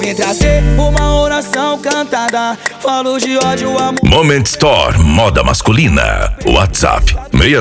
vim trazer uma oração cantada. Falo de ódio, amor. Moment Store Moda Masculina. WhatsApp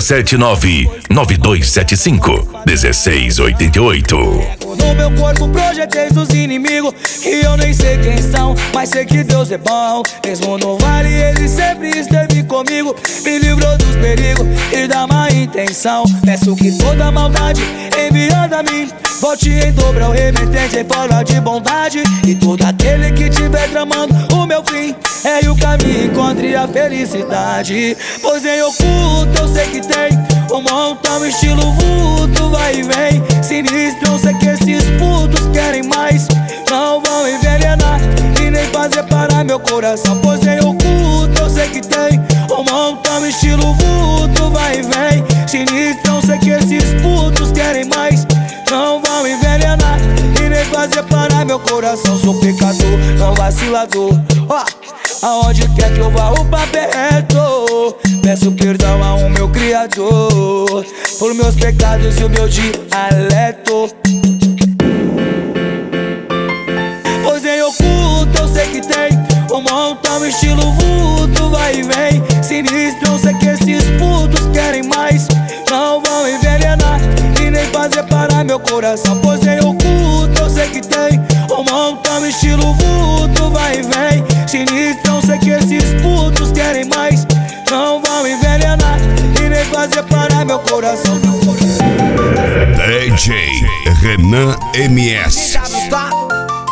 679-9275-1688. No meu corpo projetei dos inimigos que eu nem sei quem são, mas sei que Deus é bom. Mesmo no vale ele sempre esteve comigo, me livrou dos perigos e da má intenção. Peço que toda maldade enviada a mim volte em dobro ao remetente em forma de bondade. E todo aquele que tiver tramando o meu fim, erre o caminho, encontre a felicidade. Pois em oculto eu sei que tem um montão estilo vulto, vai e vem. Sinistro, eu sei que esses putos querem mais. Não vão envenenar e nem fazer parar meu coração. Pois em oculto eu sei que tem um montão estilo vulto, vai e vem. Sinistro, eu sei que esses putos querem mais. Não vão envenenar e nem fazer parar meu coração. Sou pecador, não vacilador. Aonde quer que eu vá o papo é reto. Peço perdão ao meu Criador por meus pecados e o meu dialeto. Pois em oculto eu sei que tem um montão estilo vulto, vai e vem. Sinistro, eu sei que esses putos querem mais. Não vão envenenar e nem fazer parar meu coração. Pois em oculto eu sei que tem um montão estilo vulto, vai e vem. Sinistro, eu sei que esses putos querem mais. Não vão envenenar e nem fazer parar meu coração. DJ Renan MS.